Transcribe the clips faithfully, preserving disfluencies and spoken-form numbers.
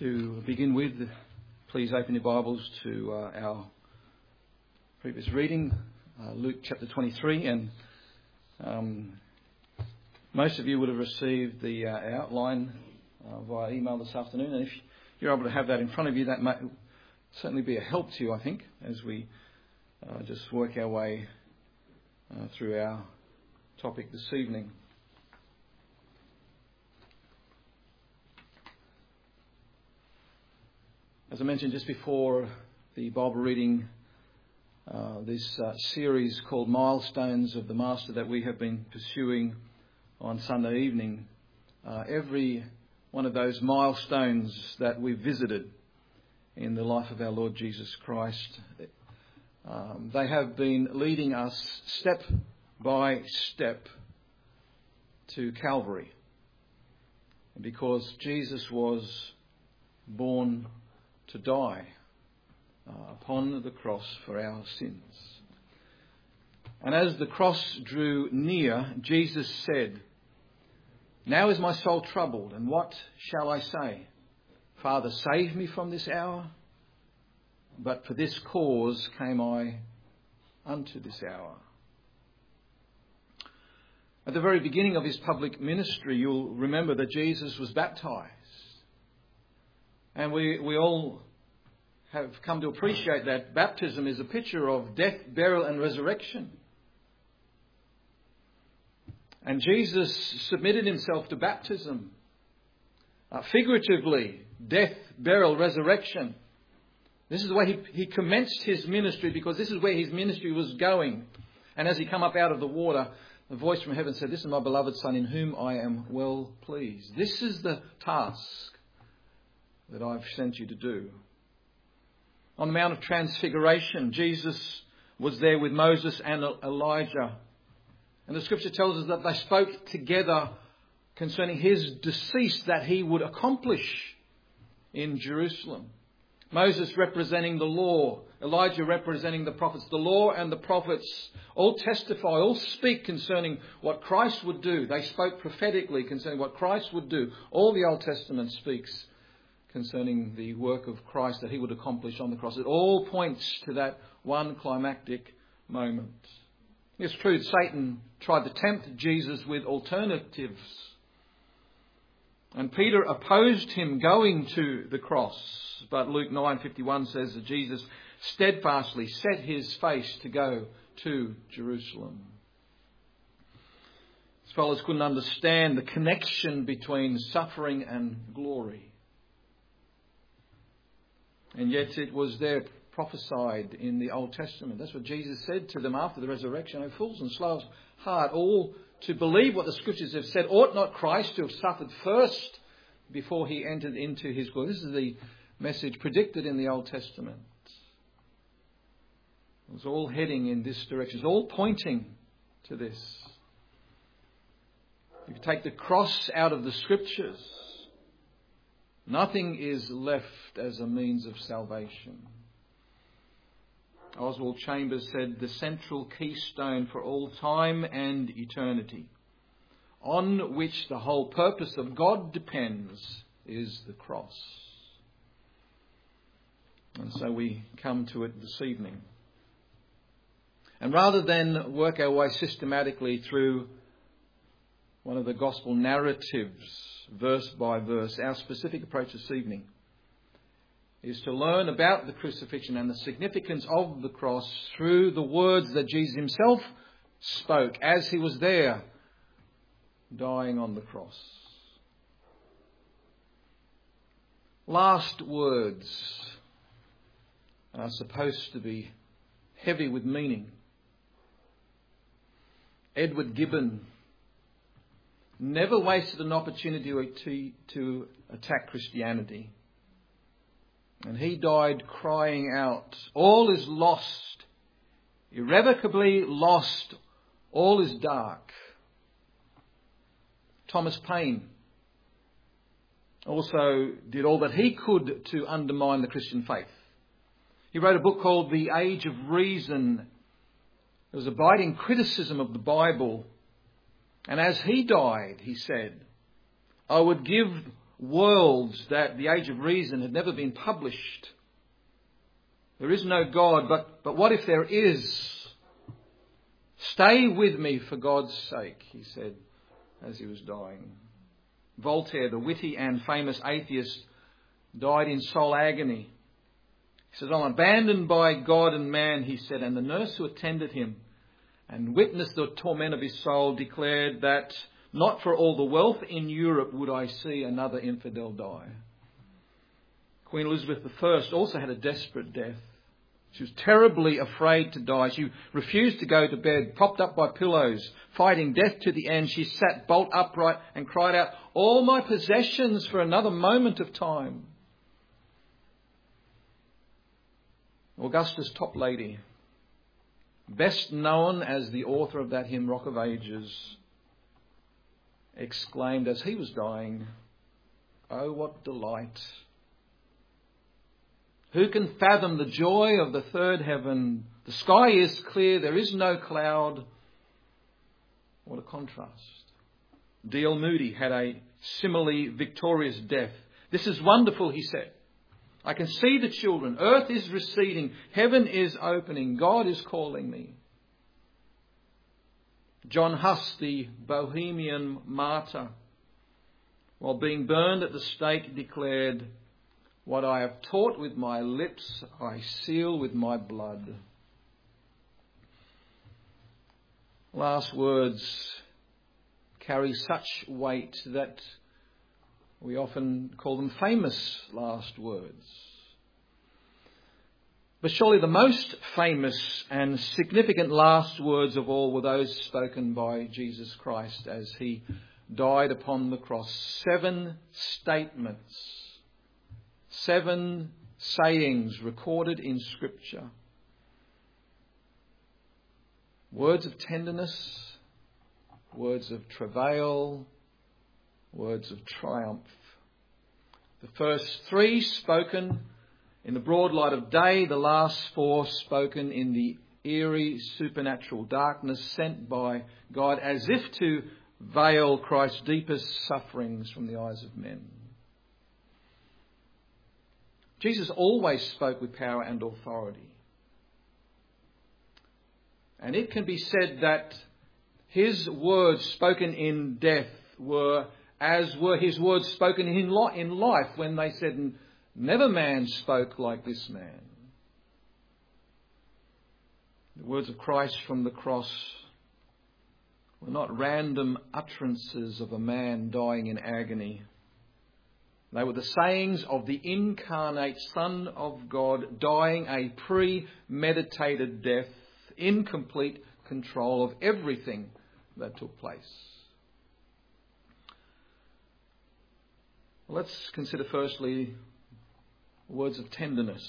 To begin with, please open your Bibles to uh, our previous reading, uh, Luke chapter twenty-three, and um, most of you would have received the uh, outline uh, via email this afternoon, and if you're able to have that in front of you, that might certainly be a help to you, I think, as we uh, just work our way uh, through our topic this evening. As I mentioned just before the Bible reading, uh, this uh, series called Milestones of the Master that we have been pursuing on Sunday evening, uh, every one of those milestones that we visited in the life of our Lord Jesus Christ, um, they have been leading us step by step to Calvary. And because Jesus was born to die uh, upon the cross for our sins. And as the cross drew near, Jesus said, "Now is my soul troubled, and what shall I say? Father, save me from this hour. But for this cause came I unto this hour." At the very beginning of his public ministry, you'll remember that Jesus was baptized. And we, we all have come to appreciate that baptism is a picture of death, burial and resurrection. And Jesus submitted himself to baptism. Uh, figuratively, death, burial, resurrection. This is the way he, he commenced his ministry, because this is where his ministry was going. And as he come up out of the water, a voice from heaven said, "This is my beloved Son in whom I am well pleased." This is the task that I've sent you to do. On the Mount of Transfiguration, Jesus was there with Moses and Elijah. And the scripture tells us that they spoke together concerning his decease that he would accomplish in Jerusalem. Moses representing the law, Elijah representing the prophets. The law and the prophets all testify, all speak concerning what Christ would do. They spoke prophetically concerning what Christ would do. All the Old Testament speaks concerning the work of Christ that he would accomplish on the cross. It all points to that one climactic moment. It's true, Satan tried to tempt Jesus with alternatives. And Peter opposed him going to the cross. But Luke nine fifty-one says that Jesus steadfastly set his face to go to Jerusalem. Scholars couldn't understand the connection between suffering and glory. And yet it was there prophesied in the Old Testament. That's what Jesus said to them after the resurrection. "O fools and slow of heart, all to believe what the Scriptures have said. Ought not Christ to have suffered first before he entered into his glory?" This is the message predicted in the Old Testament. It was all heading in this direction. It's all pointing to this. If you take the cross out of the Scriptures, nothing is left as a means of salvation. Oswald Chambers said, "The central keystone for all time and eternity, on which the whole purpose of God depends, is the cross." And so we come to it this evening. And rather than work our way systematically through one of the gospel narratives, verse by verse, our specific approach this evening is to learn about the crucifixion and the significance of the cross through the words that Jesus himself spoke as he was there dying on the cross. Last words are supposed to be heavy with meaning. Edward Gibbon never wasted an opportunity to, to attack Christianity. And he died crying out, "All is lost, irrevocably lost, all is dark." Thomas Paine also did all that he could to undermine the Christian faith. He wrote a book called The Age of Reason. It was a biting criticism of the Bible. And as he died, he said, "I would give worlds that the Age of Reason had never been published. There is no God, but, but what if there is? Stay with me for God's sake, he said as he was dying. Voltaire, the witty and famous atheist, died in soul agony. He says, I'm abandoned by God and man, he said, and the nurse who attended him and witnessed the torment of his soul declared that not for all the wealth in Europe would I see another infidel die. Queen Elizabeth the First also had a desperate death. She was terribly afraid to die. She refused to go to bed, propped up by pillows, fighting death to the end. She sat bolt upright and cried out, all my possessions for another moment of time. Augustus Toplady, best known as the author of that hymn, Rock of Ages, exclaimed as he was dying, oh, what delight! Who can fathom the joy of the third heaven? The sky is clear, there is no cloud. What a contrast. D L Moody had a similarly victorious death. This is wonderful, he said. I can see the children. Earth is receding. Heaven is opening. God is calling me. John Huss, the Bohemian martyr, while being burned at the stake, declared, what I have taught with my lips, I seal with my blood. Last words carry such weight that we often call them famous last words. But surely the most famous and significant last words of all were those spoken by Jesus Christ as he died upon the cross. Seven statements, seven sayings recorded in Scripture. Words of tenderness, words of travail, words of triumph. The first three spoken in the broad light of day, the last four spoken in the eerie supernatural darkness sent by God as if to veil Christ's deepest sufferings from the eyes of men. Jesus always spoke with power and authority. And it can be said that his words spoken in death were as were his words spoken in life when they said, never man spoke like this man. The words of Christ from the cross were not random utterances of a man dying in agony. They were the sayings of the incarnate Son of God dying a premeditated death in complete control of everything that took place. Let's consider firstly words of tenderness.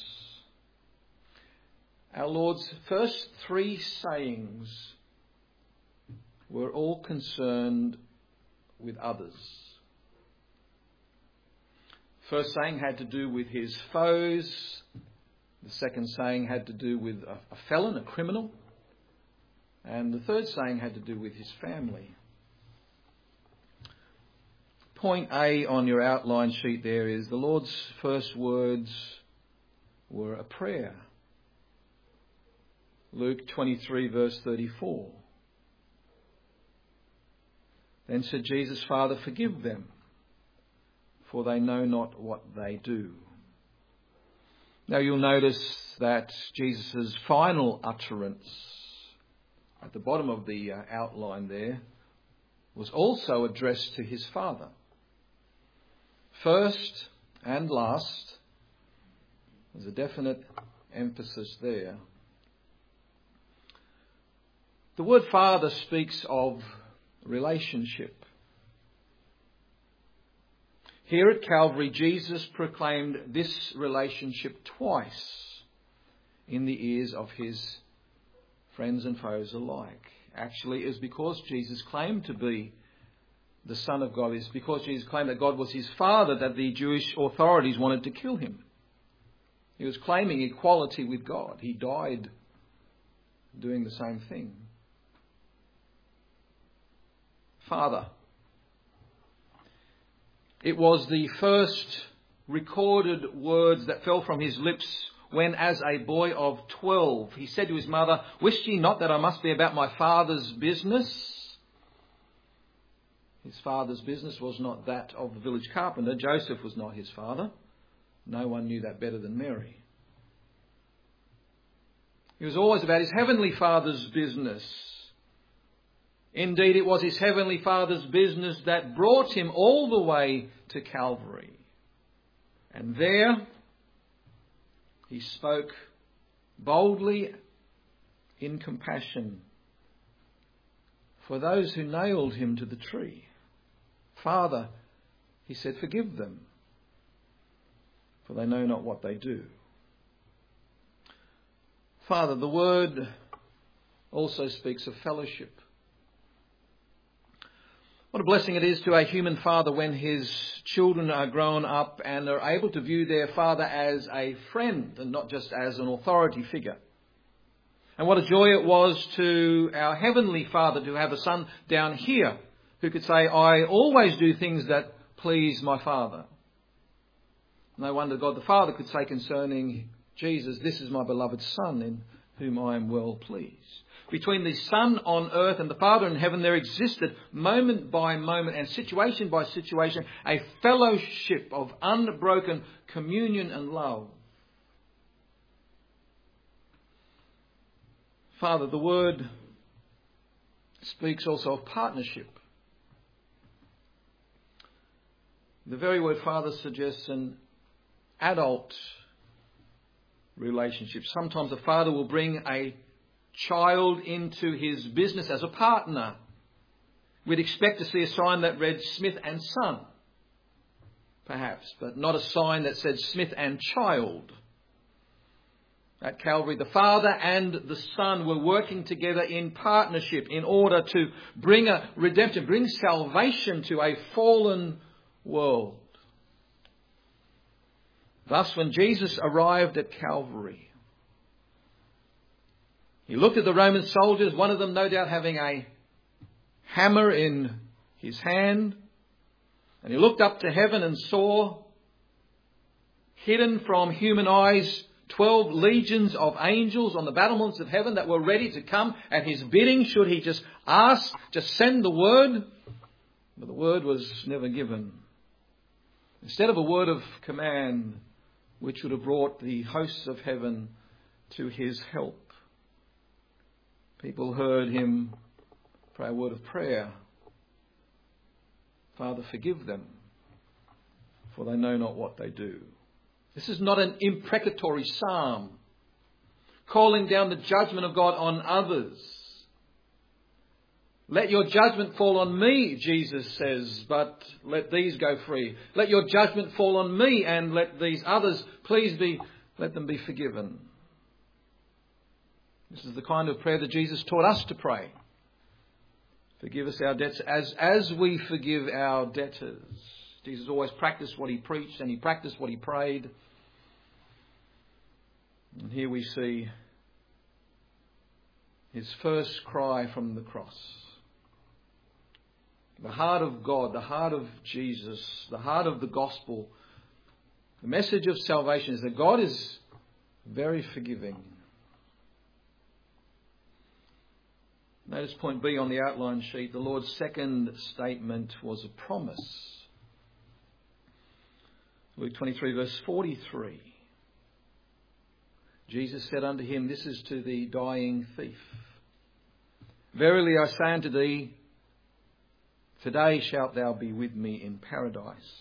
Our Lord's first three sayings were all concerned with others. First saying had to do with his foes. The second saying had to do with a, a felon, a criminal. And the third saying had to do with his family. Point A on your outline sheet there is the Lord's first words were a prayer. Luke twenty-three verse thirty-four. Then said Jesus, Father, forgive them, for they know not what they do. Now you'll notice that Jesus' final utterance at the bottom of the uh, outline there was also addressed to his Father. First and last, there's a definite emphasis there. The word Father speaks of relationship. Here at Calvary, Jesus proclaimed this relationship twice in the ears of his friends and foes alike. Actually, it was because Jesus claimed to be the Son of God. It's because Jesus claimed that God was his Father that the Jewish authorities wanted to kill him. He was claiming equality with God. He died doing the same thing. Father. It was the first recorded words that fell from his lips when, as a boy of twelve, he said to his mother, "Wist ye not that I must be about my father's business?" His father's business was not that of the village carpenter. Joseph was not his father. No one knew that better than Mary. He was always about his heavenly Father's business. Indeed, it was his heavenly Father's business that brought him all the way to Calvary. And there he spoke boldly in compassion for those who nailed him to the tree. "Father," he said, "forgive them, for they know not what they do." Father, the word also speaks of fellowship. What a blessing it is to a human father when his children are grown up and are able to view their father as a friend and not just as an authority figure. And what a joy it was to our Heavenly Father to have a son down here who could say, "I always do things that please my Father." No wonder God the Father could say concerning Jesus, "This is my beloved Son in whom I am well pleased." Between the Son on earth and the Father in heaven, there existed moment by moment and situation by situation a fellowship of unbroken communion and love. Father, the word speaks also of partnership. The very word Father suggests an adult relationship. Sometimes a father will bring a child into his business as a partner. We'd expect to see a sign that read Smith and Son, perhaps, but not a sign that said Smith and Child. At Calvary, the Father and the Son were working together in partnership in order to bring a redemption, bring salvation to a fallen world. Thus, when Jesus arrived at Calvary, he looked at the Roman soldiers, one of them no doubt having a hammer in his hand, and he looked up to heaven and saw, hidden from human eyes, twelve legions of angels on the battlements of heaven that were ready to come at his bidding should he just ask, just send the word. But the word was never given. Instead of a word of command, which would have brought the hosts of heaven to his help, people heard him pray a word of prayer. "Father, forgive them, for they know not what they do." This is not an imprecatory psalm calling down the judgment of God on others. "Let your judgment fall on me," Jesus says, "but let these go free. Let your judgment fall on me and let these others, please be, let them be forgiven." This is the kind of prayer that Jesus taught us to pray. Forgive us our debts as, as we forgive our debtors. Jesus always practiced what he preached and he practiced what he prayed. And here we see his first cry from the cross. The heart of God, the heart of Jesus, the heart of the gospel, the message of salvation is that God is very forgiving. Notice point B on the outline sheet. The Lord's second statement was a promise. Luke twenty-three verse forty-three. Jesus said unto him, "This is to the dying thief. Verily I say unto thee, today shalt thou be with me in paradise."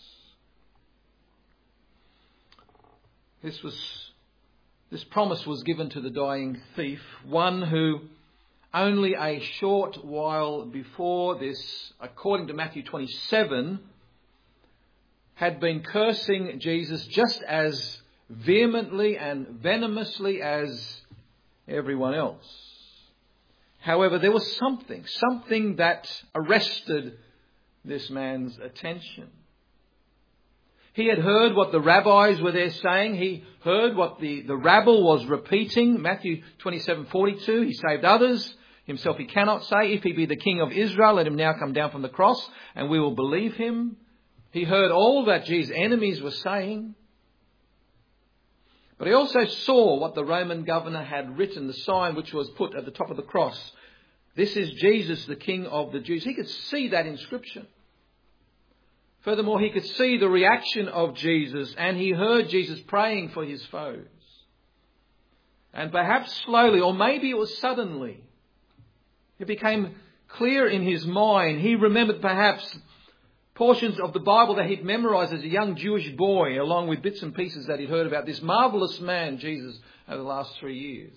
This was, this promise was given to the dying thief, one who only a short while before this, according to Matthew twenty-seven, had been cursing Jesus just as vehemently and venomously as everyone else. However, there was something, something that arrested this man's attention. He had heard what the rabbis were there saying. He heard what the, the rabble was repeating. Matthew twenty-seven forty-two, he saved others. Himself he cannot say. If he be the King of Israel, let him now come down from the cross and we will believe him. He heard all that Jesus' enemies were saying. But he also saw what the Roman governor had written, the sign which was put at the top of the cross. This is Jesus, the King of the Jews. He could see that inscription. Furthermore, he could see the reaction of Jesus, and he heard Jesus praying for his foes. And perhaps slowly, or maybe it was suddenly, it became clear in his mind. He remembered perhaps portions of the Bible that he'd memorized as a young Jewish boy, along with bits and pieces that he'd heard about this marvelous man, Jesus, over the last three years.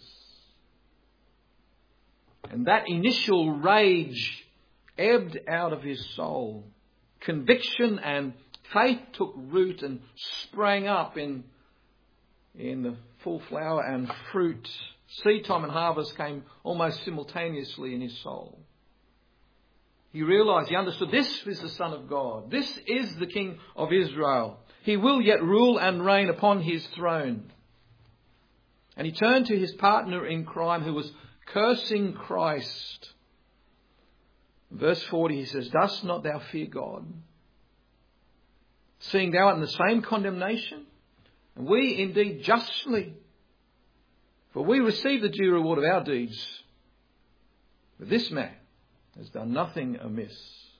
And that initial rage ebbed out of his soul. Conviction and faith took root and sprang up in, in the full flower and fruit. Seed time and harvest came almost simultaneously in his soul. He realized, he understood, this is the Son of God. This is the King of Israel. He will yet rule and reign upon his throne. And he turned to his partner in crime who was cursing Christ. Verse forty, he says, "Dost not thou fear God, seeing thou art in the same condemnation? And we indeed justly, for we receive the due reward of our deeds. But this man has done nothing amiss.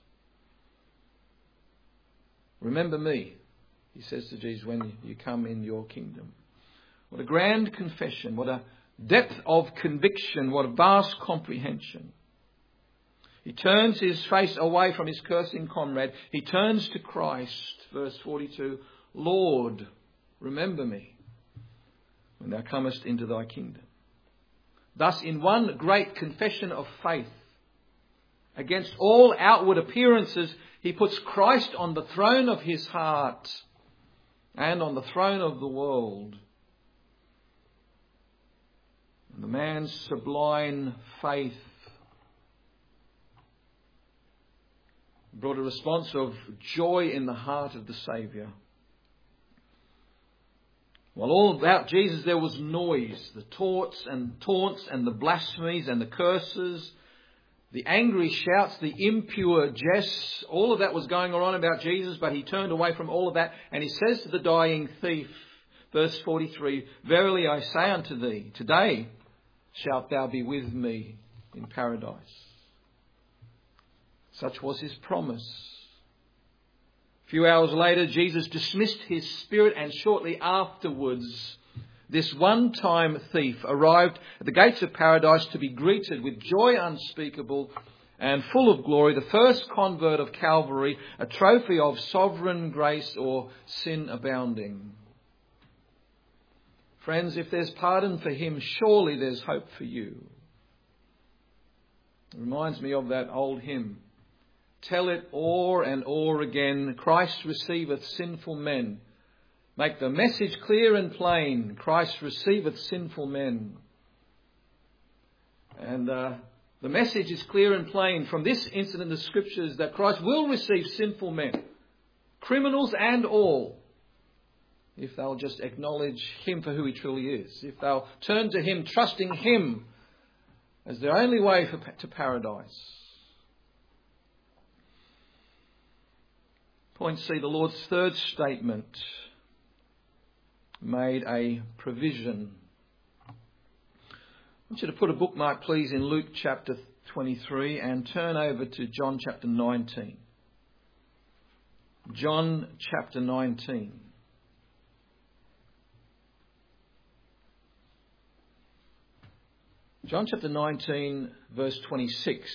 Remember me," he says to Jesus, "when you come in your kingdom." What a grand confession. What a depth of conviction. What a vast comprehension. He turns his face away from his cursing comrade. He turns to Christ. Verse forty-two, "Lord, remember me when thou comest into thy kingdom." Thus, in one great confession of faith, against all outward appearances, he puts Christ on the throne of his heart and on the throne of the world. And the man's sublime faith brought a response of joy in the heart of the Saviour. While all about Jesus there was noise, the taunts and taunts and the blasphemies and the curses, the angry shouts, the impure jests, all of that was going on about Jesus, but he turned away from all of that and he says to the dying thief, verse forty-three, "Verily I say unto thee, today shalt thou be with me in paradise." Such was his promise. A few hours later, Jesus dismissed his spirit, and shortly afterwards, this one-time thief arrived at the gates of paradise to be greeted with joy unspeakable and full of glory, the first convert of Calvary, a trophy of sovereign grace or sin abounding. Friends, if there's pardon for him, surely there's hope for you. It reminds me of that old hymn. Tell it o'er and o'er again, Christ receiveth sinful men. Make the message clear and plain, Christ receiveth sinful men. And uh, the message is clear and plain from this incident in the Scriptures that Christ will receive sinful men, criminals and all, if they'll just acknowledge him for who he truly is, if they'll turn to him, trusting him as their only way for, to paradise. Point C, the Lord's third statement made a provision. I want you to put a bookmark, please, in Luke chapter twenty-three and turn over to John chapter nineteen. John chapter nineteen. John chapter nineteen, verse twenty-six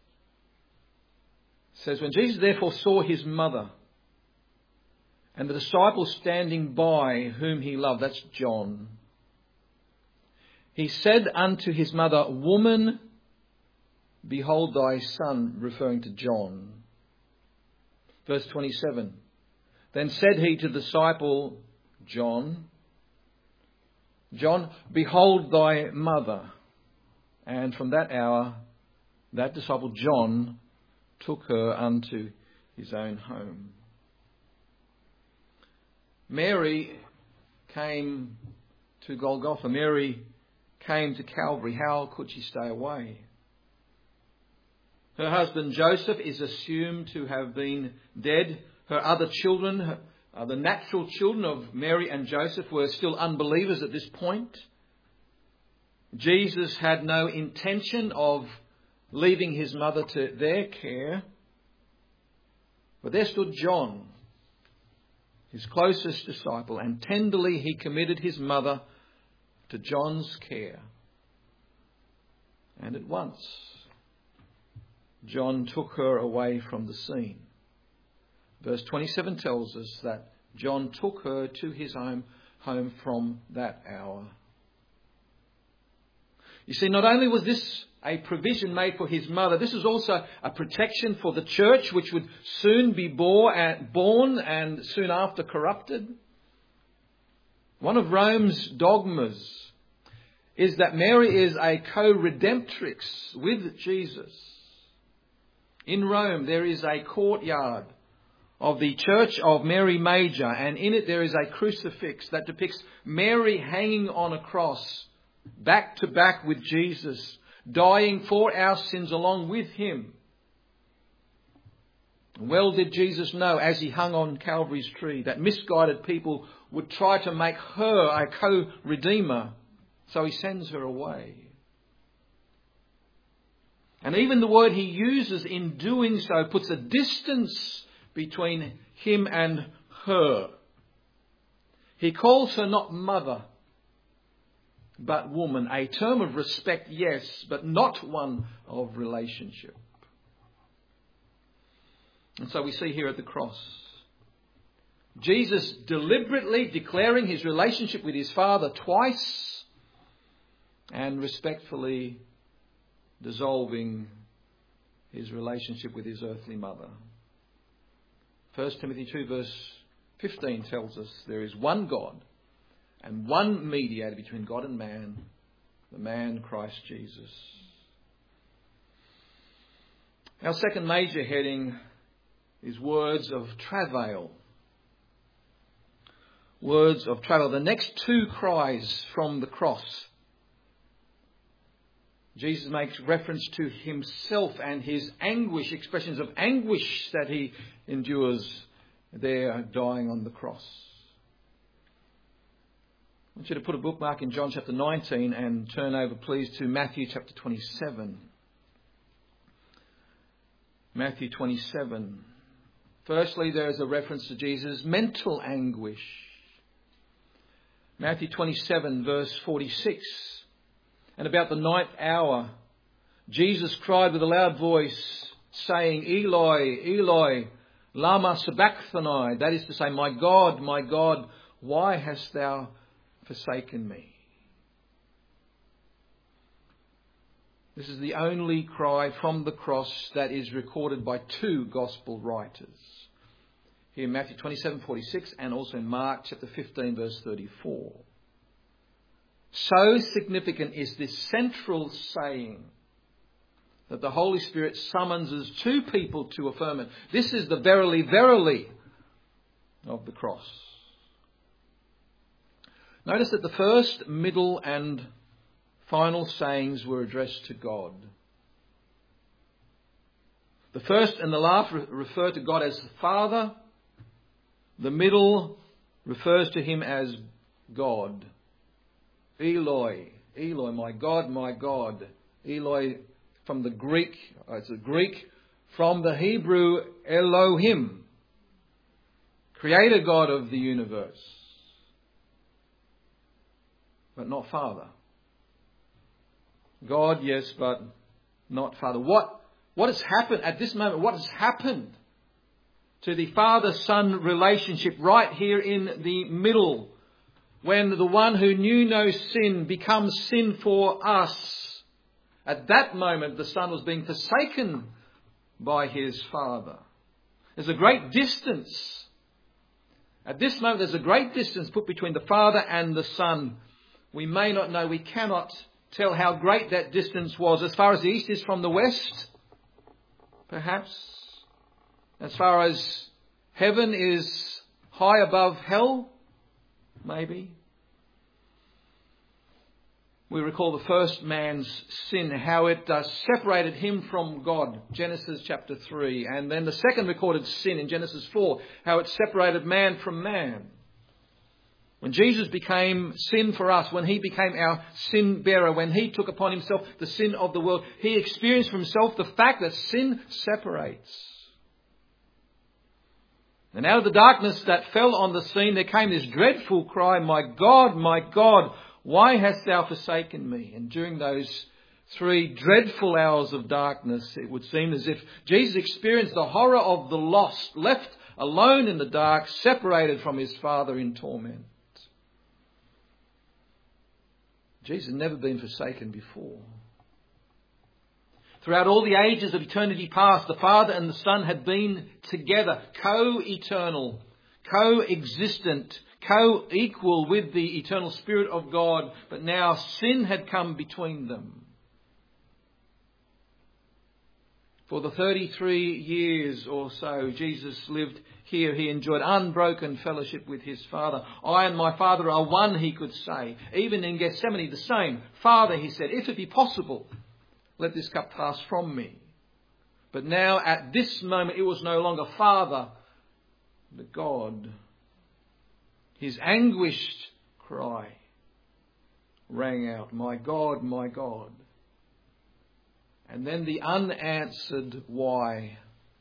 says, "When Jesus therefore saw his mother and the disciple standing by whom he loved," that's John, "he said unto his mother, Woman, behold thy son," referring to John. Verse twenty-seven, "Then said he to the disciple, John, John, behold thy mother. And from that hour, that disciple John took her unto his own home." Mary came to Golgotha. Mary came to Calvary. How could she stay away? Her husband Joseph is assumed to have been dead Her other children, her, uh, the natural children of Mary and Joseph, were still unbelievers at this point. Jesus had no intention of leaving his mother to their care. But there stood John, his closest disciple, and tenderly he committed his mother to John's care. And at once, John took her away from the scene. Verse twenty-seven tells us that John took her to his home, home from that hour. You see, not only was this a provision made for his mother, this is also a protection for the church, which would soon be born and soon after corrupted. One of Rome's dogmas is that Mary is a co-redemptrix with Jesus. In Rome, there is a courtyard of the Church of Mary Major, and in it there is a crucifix that depicts Mary hanging on a cross, back to back with Jesus, dying for our sins along with him. Well did Jesus know, as he hung on Calvary's tree, that misguided people would try to make her a co-redeemer, so he sends her away. And even the word he uses in doing so puts a distance between him and her. He calls her not mother, but woman. A term of respect, yes, but not one of relationship. And so we see here at the cross, Jesus deliberately declaring his relationship with his Father twice and respectfully dissolving his relationship with his earthly mother. First Timothy two verse fifteen tells us there is one God and one mediator between God and man, the man Christ Jesus. Our second major heading is words of travail. Words of travail. The next two cries from the cross, Jesus makes reference to himself and his anguish, expressions of anguish that he endures there dying on the cross. I want you to put a bookmark in John chapter nineteen and turn over, please, to Matthew chapter twenty-seven. Matthew twenty-seven. Firstly, there is a reference to Jesus' mental anguish. Matthew twenty-seven, verse forty-six. And about the ninth hour, Jesus cried with a loud voice, saying, Eloi, Eloi, lama sabachthani. That is to say, my God, my God, why hast thou forsaken me? This is the only cry from the cross that is recorded by two gospel writers. Here in Matthew twenty-seven, forty-six and also in Mark chapter fifteen, verse thirty-four. So significant is this central saying that the Holy Spirit summons two people to affirm it. This is the verily, verily of the cross. Notice that the first, middle and final sayings were addressed to God. The first and the last refer to God as Father. The middle refers to him as God. Eloi, Eloi, my God, my God. Eloi from the Greek, it's a Greek, from the Hebrew Elohim, Creator God of the universe, but not Father. God, yes, but not Father. What, what has happened at this moment? What has happened to the Father-Son relationship right here in the middle, when the one who knew no sin becomes sin for us? At that moment, the Son was being forsaken by his Father. There's a great distance. At this moment, there's a great distance put between the Father and the Son. We may not know, we cannot tell how great that distance was. As far as the east is from the west, perhaps. As far as heaven is high above hell, maybe. we recall the first man's sin, how it uh, separated him from God, Genesis chapter three. And then the second recorded sin in Genesis four, how it separated man from man. When Jesus became sin for us, when he became our sin bearer, when he took upon himself the sin of the world, he experienced for himself the fact that sin separates. And out of the darkness that fell on the scene, there came this dreadful cry, "My God, my God, why hast thou forsaken me?" And during those three dreadful hours of darkness, it would seem as if Jesus experienced the horror of the lost, left alone in the dark, separated from his Father in torment. Jesus had never been forsaken before. Throughout all the ages of eternity past, the Father and the Son had been together, co-eternal, co-existent, co-equal with the eternal Spirit of God. But now sin had come between them. For the thirty-three years or so Jesus lived here, he enjoyed unbroken fellowship with his Father. "I and my Father are one," he could say. Even in Gethsemane, the same. "Father," he said, "if it be possible, let this cup pass from me." But now at this moment, it was no longer Father, but God. His anguished cry rang out, "My God, my God." And then the unanswered why.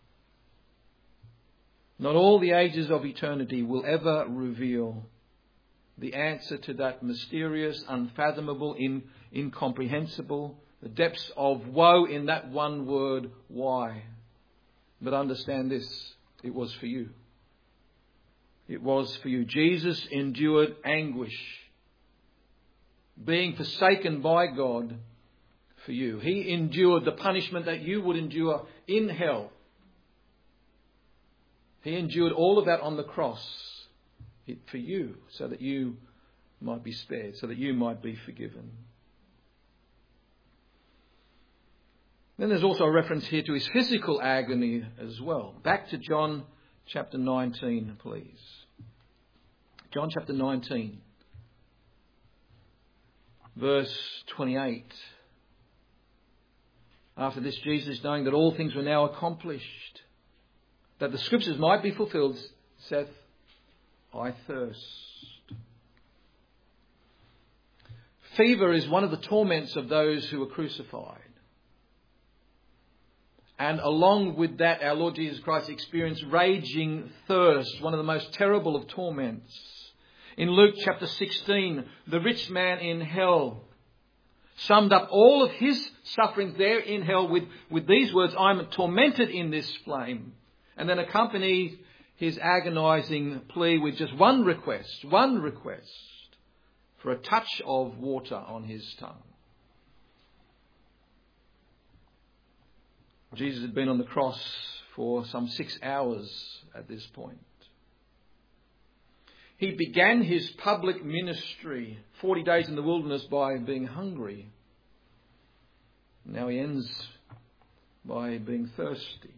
Not all the ages of eternity will ever reveal the answer to that mysterious, unfathomable, in, incomprehensible, the depths of woe in that one word, why. But understand this, it was for you. It was for you. Jesus endured anguish, being forsaken by God for you. He endured the punishment that you would endure in hell. He endured all of that on the cross for you, so that you might be spared, so that you might be forgiven. Then there's also a reference here to his physical agony as well. Back to John chapter nineteen, please. John chapter nineteen, verse twenty-eight. After this, Jesus, knowing that all things were now accomplished, that the scriptures might be fulfilled, saith, "I thirst." Fever is one of the torments of those who were crucified. And along with that, our Lord Jesus Christ experienced raging thirst, one of the most terrible of torments. In Luke chapter sixteen, the rich man in hell summed up all of his sufferings there in hell with, with these words, "I'm tormented in this flame." And then accompanied his agonizing plea with just one request, one request for a touch of water on his tongue. Jesus had been on the cross for some six hours at this point. He began his public ministry forty days in the wilderness by being hungry. Now he ends by being thirsty.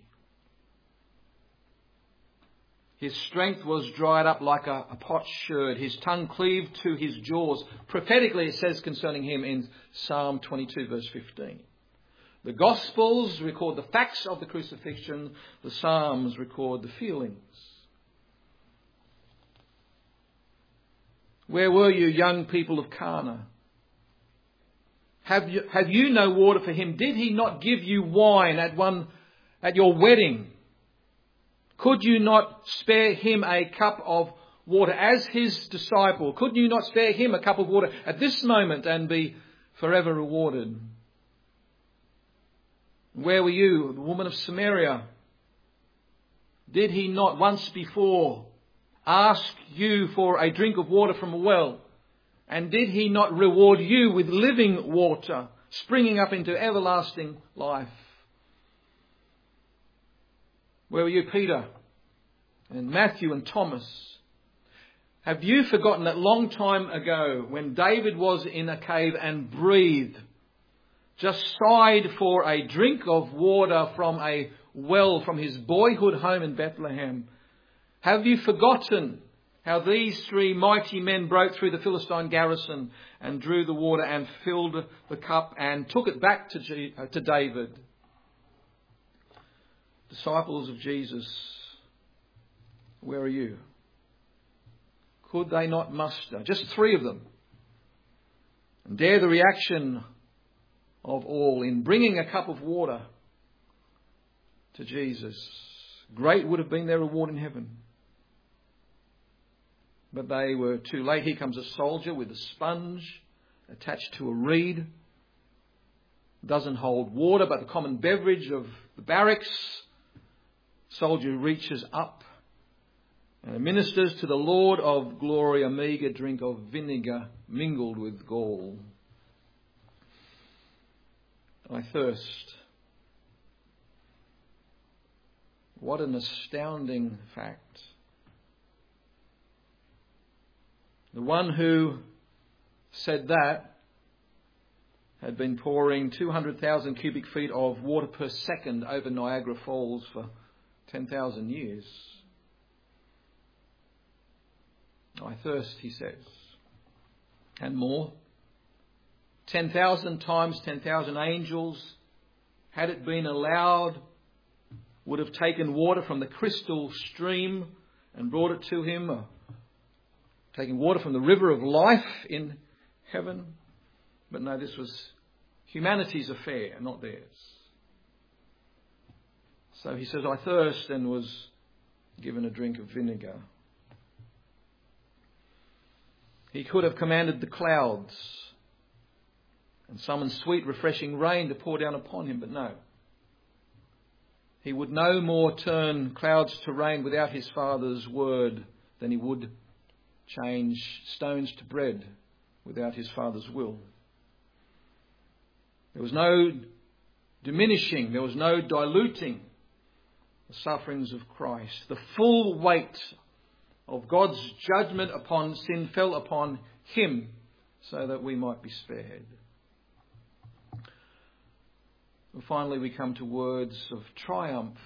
His strength was dried up like a, a potsherd. His tongue cleaved to his jaws. Prophetically, it says concerning him in Psalm twenty-two, verse fifteen. The Gospels record the facts of the crucifixion. The Psalms record the feelings. Where were you, young people of Cana? Have you, have you no water for him? Did he not give you wine at one at your wedding? Could you not spare him a cup of water as his disciple? Could you not spare him a cup of water at this moment and be forever rewarded? Where were you, the woman of Samaria? Did he not once before ask you for a drink of water from a well? And did he not reward you with living water, springing up into everlasting life? Where were you, Peter and Matthew and Thomas? Have you forgotten that long time ago when David was in a cave and breathed, just sighed for a drink of water from a well from his boyhood home in Bethlehem? Have you forgotten how these three mighty men broke through the Philistine garrison and drew the water and filled the cup and took it back to, G- uh, to David. Disciples of Jesus, where are you? Could they not muster, just three of them, and dare the reaction of all in bringing a cup of water to Jesus? Great would have been their reward in heaven. But they were too late. Here comes a soldier with a sponge attached to a reed. Doesn't hold water, but the common beverage of the barracks. Soldier reaches up and administers to the Lord of glory a meagre drink of vinegar mingled with gall. I thirst. What an astounding fact. The one who said that had been pouring two hundred thousand cubic feet of water per second over Niagara Falls for ten thousand years. I thirst, he says. And more. ten thousand times ten thousand angels, had it been allowed, would have taken water from the crystal stream and brought it to him, uh, taking water from the river of life in heaven. But no, this was humanity's affair, not theirs. So he says, I thirst, and was given a drink of vinegar. He could have commanded the clouds and summoned sweet, refreshing rain to pour down upon him, but no. He would no more turn clouds to rain without his Father's word than he would change stones to bread without his Father's will. There was no diminishing, there was no diluting the sufferings of Christ. The full weight of God's judgment upon sin fell upon him so that we might be spared. And finally, we come to words of triumph.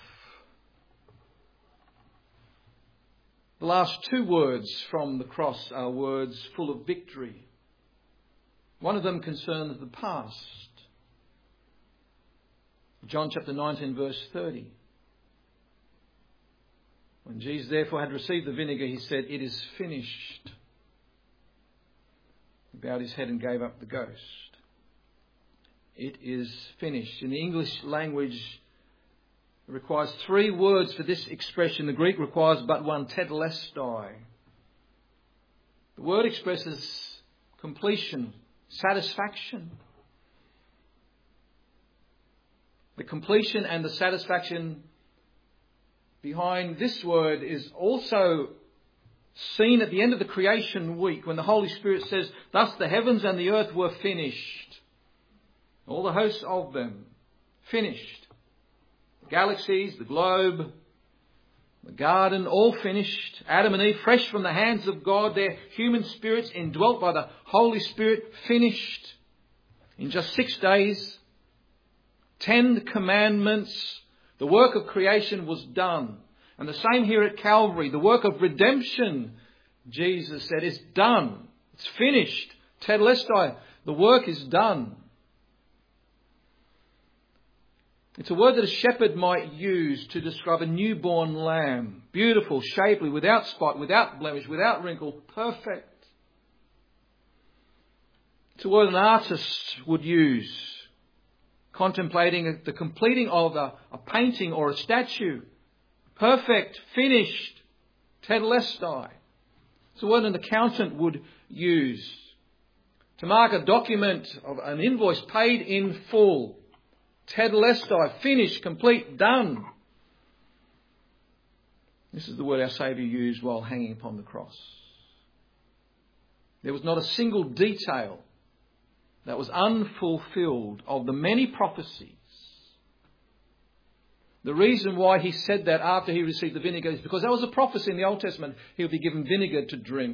The last two words from the cross are words full of victory. One of them concerns the past. John chapter nineteen, verse thirty. When Jesus therefore had received the vinegar, he said, "It is finished." He bowed his head and gave up the ghost. It is finished. In the English language, it requires three words for this expression. The Greek requires but one, tetelestai. The word expresses completion, satisfaction. The completion and the satisfaction behind this word is also seen at the end of the creation week when the Holy Spirit says, "Thus the heavens and the earth were finished." All the hosts of them finished. The galaxies, the globe, the garden, all finished. Adam and Eve, fresh from the hands of God, their human spirits indwelt by the Holy Spirit, finished. In just six days, Ten Commandments, the work of creation was done. And the same here at Calvary, the work of redemption, Jesus said, is done. It's finished. Tetelestai, the work is done. It's a word that a shepherd might use to describe a newborn lamb. Beautiful, shapely, without spot, without blemish, without wrinkle, perfect. It's a word an artist would use, contemplating the completing of a, a painting or a statue. Perfect, finished, tetelestai. It's a word an accountant would use to mark a document of an invoice paid in full. Tetelestai, finished, complete, done. This is the word our Saviour used while hanging upon the cross. There was not a single detail that was unfulfilled of the many prophecies. The reason why he said that after he received the vinegar is because that was a prophecy in the Old Testament. He would be given vinegar to drink.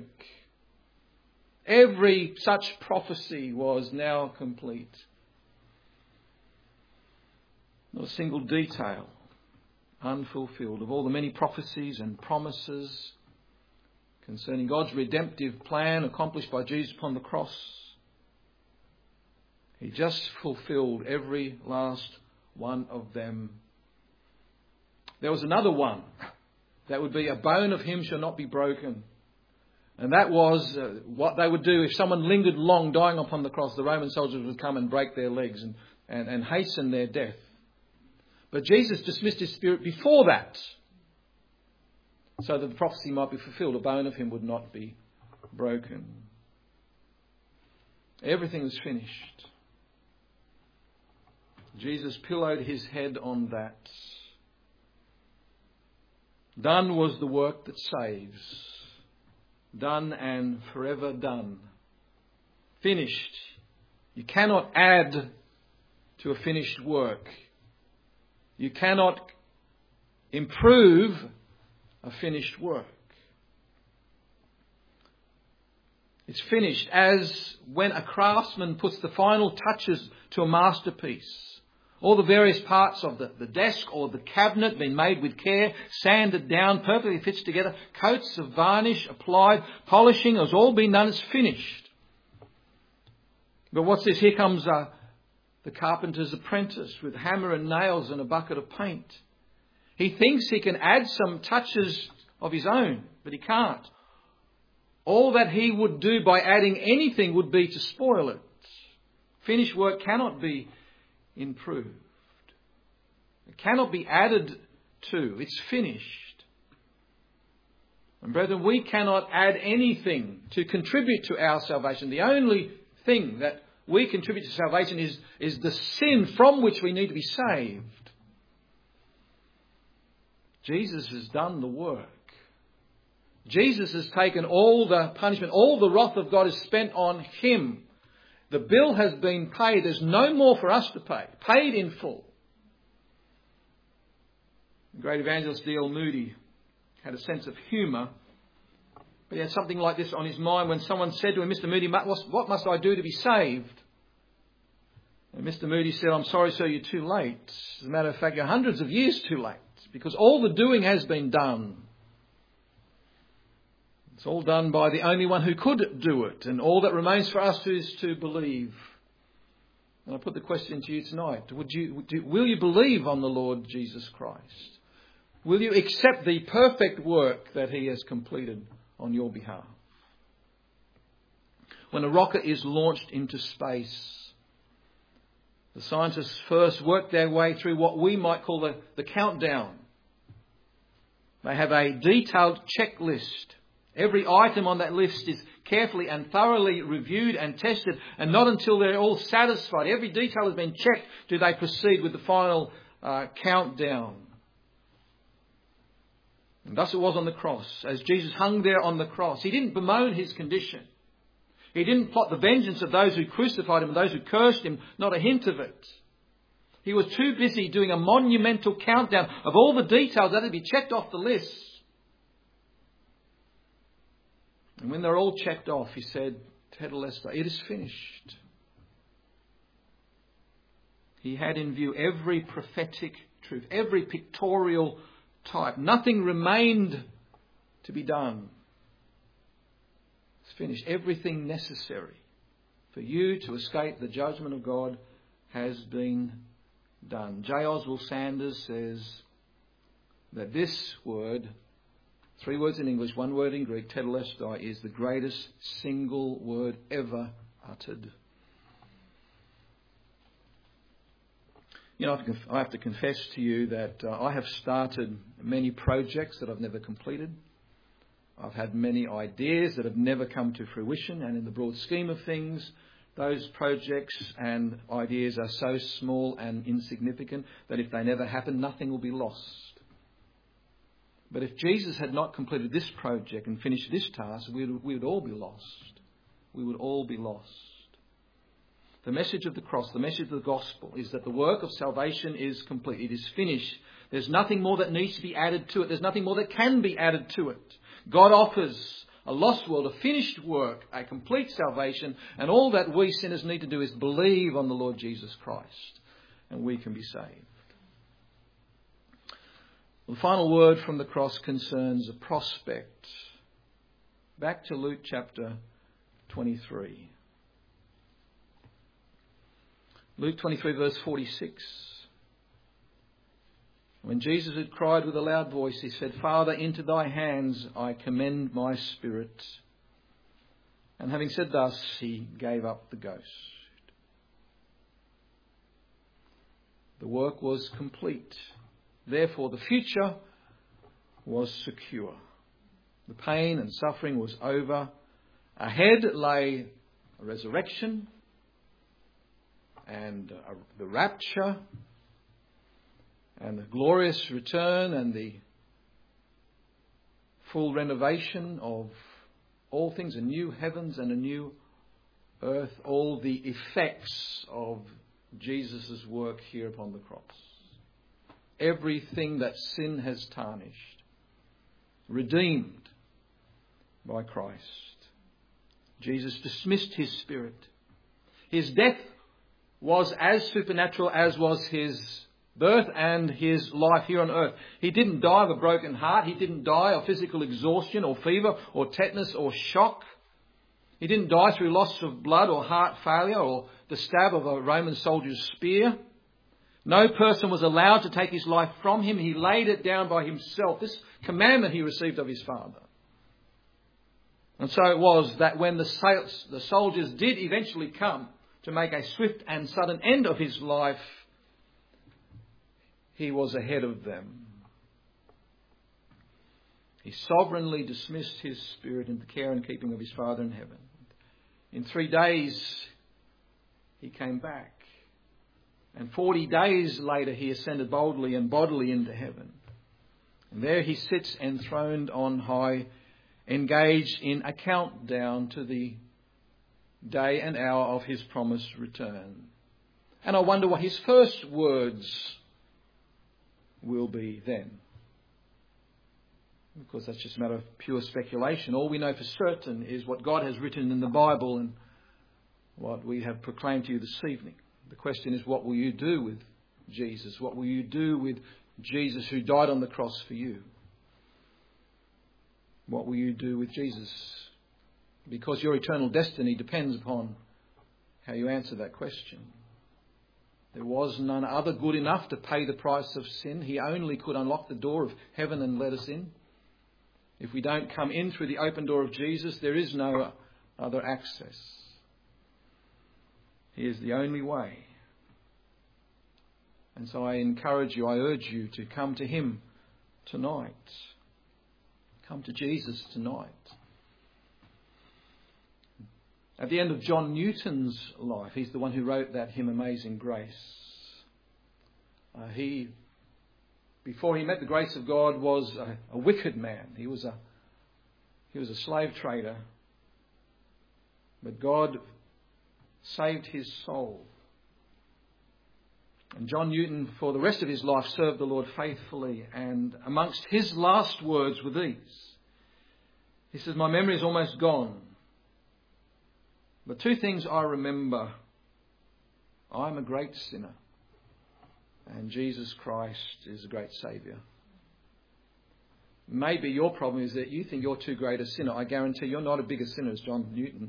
Every such prophecy was now complete. Not a single detail unfulfilled of all the many prophecies and promises concerning God's redemptive plan accomplished by Jesus upon the cross. He just fulfilled every last one of them. There was another one that would be, a bone of him shall not be broken. And that was uh, what they would do if someone lingered long dying upon the cross. The Roman soldiers would come and break their legs and, and, and hasten their death. But Jesus dismissed his spirit before that, so that the prophecy might be fulfilled. A bone of him would not be broken. Everything was finished. Jesus pillowed his head on that. Done was the work that saves. Done and forever done. Finished. You cannot add to a finished work. You cannot improve a finished work. It's finished as when a craftsman puts the final touches to a masterpiece. All the various parts of the, the desk or the cabinet been made with care, sanded down, perfectly fits together, coats of varnish applied, polishing has all been done, it's finished. But what's this? Here comes uh, the carpenter's apprentice with hammer and nails and a bucket of paint. He thinks he can add some touches of his own, but he can't. All that he would do by adding anything would be to spoil it. Finished work cannot be improved. It cannot be added to. It's finished. And brethren, we cannot add anything to contribute to our salvation. The only thing that we contribute to salvation is, is the sin from which we need to be saved. Jesus has done the work. Jesus has taken all the punishment, all the wrath of God is spent on him. The bill has been paid. There's no more for us to pay. Paid in full. The great evangelist D L Moody had a sense of humour. But he had something like this on his mind when someone said to him, Mister Moody, what must I do to be saved? And Mister Moody said, I'm sorry, sir, you're too late. As a matter of fact, you're hundreds of years too late. Because all the doing has been done. It's all done by the only one who could do it. And all that remains for us is to believe. And I put the question to you tonight. Would you, would you, will you believe on the Lord Jesus Christ? Will you accept the perfect work that he has completed on your behalf? When a rocket is launched into space, the scientists first work their way through what we might call the, the countdown. They have a detailed checklist. Every item on that list is carefully and thoroughly reviewed and tested, and not until they're all satisfied, every detail has been checked, do they proceed with the final uh, countdown. And thus it was on the cross. As Jesus hung there on the cross, he didn't bemoan his condition. He didn't plot the vengeance of those who crucified him and those who cursed him, not a hint of it. He was too busy doing a monumental countdown of all the details that had to be checked off the list. And when they're all checked off, he said, Tetelestai, it is finished. He had in view every prophetic truth, every pictorial type. Nothing remained to be done. It's finished. Everything necessary for you to escape the judgment of God has been done. J. Oswald Sanders says that this word, three words in English, one word in Greek, Tetelestai, is the greatest single word ever uttered. You know, I have to confess to you that uh, I have started many projects that I've never completed. I've had many ideas that have never come to fruition, and in the broad scheme of things, those projects and ideas are so small and insignificant that if they never happen, nothing will be lost. But if Jesus had not completed this project and finished this task, we would, we would all be lost. We would all be lost. The message of the cross, the message of the gospel, is that the work of salvation is complete. It is finished. There's nothing more that needs to be added to it. There's nothing more that can be added to it. God offers a lost world a finished work, a complete salvation, and all that we sinners need to do is believe on the Lord Jesus Christ, and we can be saved. The final word from the cross concerns a prospect. Back to Luke chapter twenty-three. Luke twenty-three verse forty-six. When Jesus had cried with a loud voice, he said, Father, into thy hands I commend my spirit. And having said thus, he gave up the ghost. The work was complete. Therefore, the future was secure. The pain and suffering was over. Ahead lay a resurrection and a, the rapture and the glorious return and the full renovation of all things, a new heavens and a new earth, all the effects of Jesus' work here upon the cross. Everything that sin has tarnished, redeemed by Christ. Jesus dismissed his spirit. His death was as supernatural as was his birth and his life here on earth. He didn't die of a broken heart. He didn't die of physical exhaustion or fever or tetanus or shock. He didn't die through loss of blood or heart failure or the stab of a Roman soldier's spear. No person was allowed to take his life from him. He laid it down by himself. This commandment he received of his Father. And so it was that when the the soldiers did eventually come to make a swift and sudden end of his life, he was ahead of them. He sovereignly dismissed his spirit into the care and keeping of his Father in heaven. In three days, he came back. And forty days later, he ascended boldly and bodily into heaven. And there he sits enthroned on high, engaged in a countdown to the day and hour of his promised return. And I wonder what his first words will be then. Because that's just a matter of pure speculation. All we know for certain is what God has written in the Bible and what we have proclaimed to you this evening. The question is, what will you do with Jesus? What will you do with Jesus who died on the cross for you? What will you do with Jesus? Because your eternal destiny depends upon how you answer that question. There was none other good enough to pay the price of sin. He only could unlock the door of heaven and let us in. If we don't come in through the open door of Jesus, there is no other access. He is the only way. And so I encourage you, I urge you to come to him tonight. Come to Jesus tonight. At the end of John Newton's life, he's the one who wrote that hymn, Amazing Grace. Uh, he, before he met the grace of God, was a, a wicked man. He was a, he was a slave trader. But God saved his soul. And John Newton, for the rest of his life, served the Lord faithfully. And amongst his last words were these. He says, my memory is almost gone. But two things I remember. I'm a great sinner. And Jesus Christ is a great Saviour. Maybe your problem is that you think you're too great a sinner. I guarantee you're not a bigger sinner as John Newton.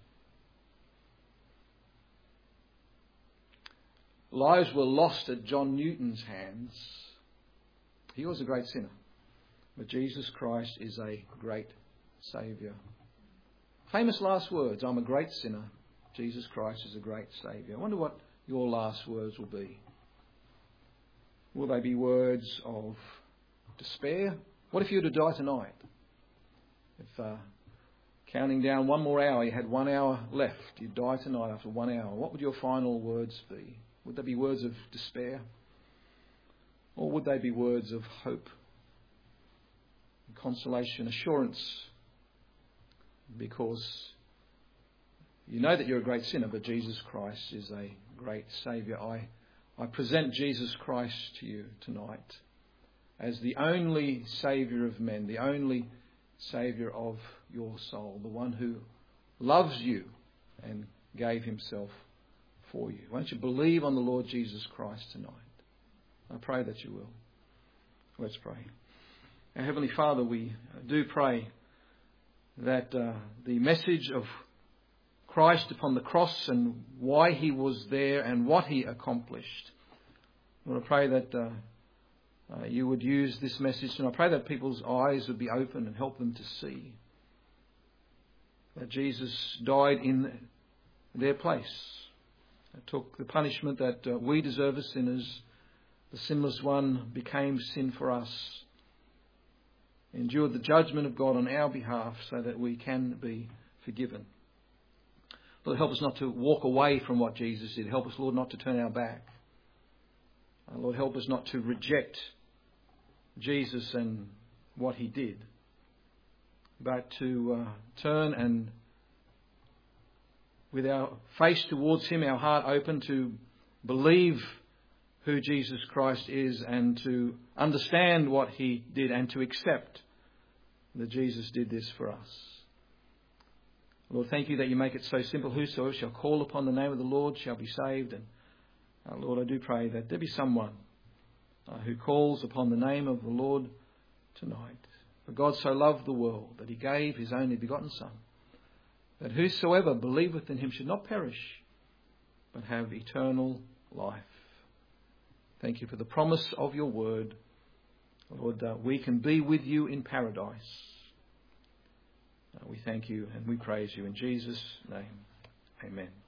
Lives were lost at John Newton's hands. He was a great sinner. But Jesus Christ is a great Saviour. Famous last words. I'm a great sinner. Jesus Christ is a great Saviour. I wonder what your last words will be. Will they be words of despair? What if you were to die tonight? If uh, counting down one more hour, you had one hour left, you'd die tonight after one hour. What would your final words be? Would they be words of despair? Or would they be words of hope, consolation, assurance? Because you know that you're a great sinner, but Jesus Christ is a great Saviour. I, I present Jesus Christ to you tonight as the only Saviour of men, the only Saviour of your soul, the one who loves you and gave himself for you. Won't you believe on the Lord Jesus Christ tonight? I pray that you will. Let's pray. Our Heavenly Father, we do pray that uh, the message of Christ upon the cross and why he was there and what he accomplished. Lord, I pray that uh, uh, you would use this message, and I pray that people's eyes would be open and help them to see that Jesus died in their place. It took the punishment that uh, we deserve as sinners. The sinless one became sin for us. Endured the judgment of God on our behalf so that we can be forgiven. Lord, help us not to walk away from what Jesus did. Help us, Lord, not to turn our back. Uh, Lord, help us not to reject Jesus and what he did, but to uh, turn and with our face towards him, our heart open to believe who Jesus Christ is and to understand what he did and to accept that Jesus did this for us. Lord, thank you that you make it so simple. Whosoever shall call upon the name of the Lord shall be saved. And uh, Lord, I do pray that there be someone uh, who calls upon the name of the Lord tonight. For God so loved the world that he gave his only begotten Son, that whosoever believeth in him should not perish, but have eternal life. Thank you for the promise of your word. Lord, uh, we can be with you in paradise. Uh, we thank you and we praise you in Jesus' name. Amen.